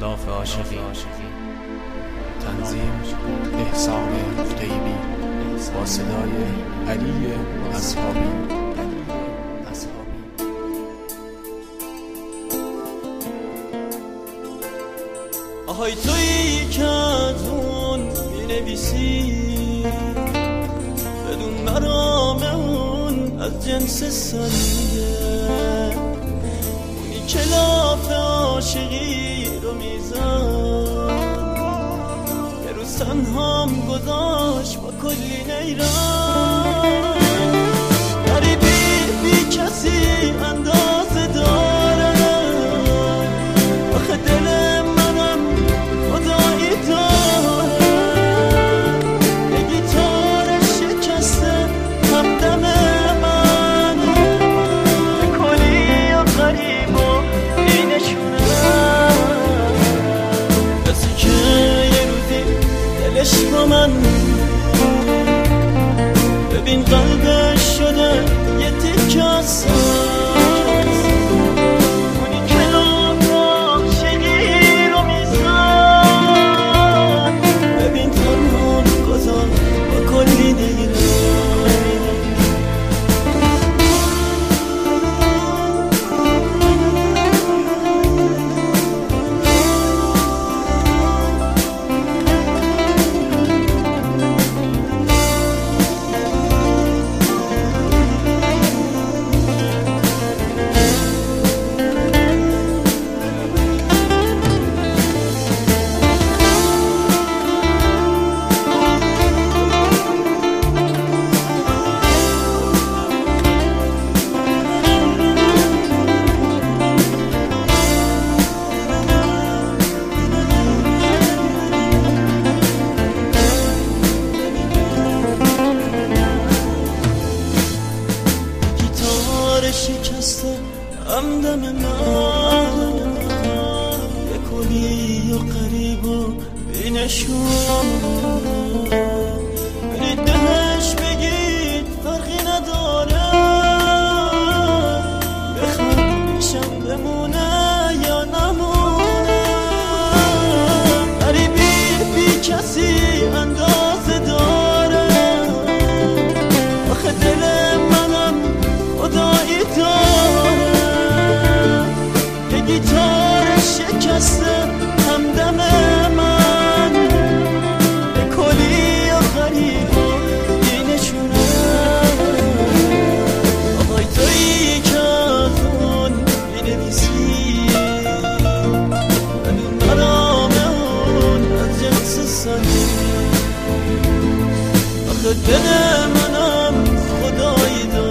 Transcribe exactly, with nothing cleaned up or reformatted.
غلاف عاشقی. تنظیم احسان فقیبی با صدای علی اصحابی. آهای تویی که از اون می‌نویسی بدون مرام اون از جنس سنگه، اونی که لاف عاشقی رو میزن یه روز تنهام گذاشت با کلی نیران. غریبی بی کسی اندازه داره، آخه دل منم خدایی داره. یه گیتار شکسته همدم من، یه کلی و غریب و اینشونه، کسی که یه روزی دلش با من ببین قلبش شده یه تیکه از شکسته همدم من، یه کلی و قریب و بینشون. برید بهش بگید فرقی نداره، بخواد میشم بمونه یا نمونه. غریبی بی کسی اندازه داره، آخه دل منم خدایی داره. یه گیتار شکسته همدم من، یه کلی و غریب و اینشونه. آهای تویی که از اون می‌نویسی بدون مرام اون از جنس سنگی، آخه دل منم خدایی داره.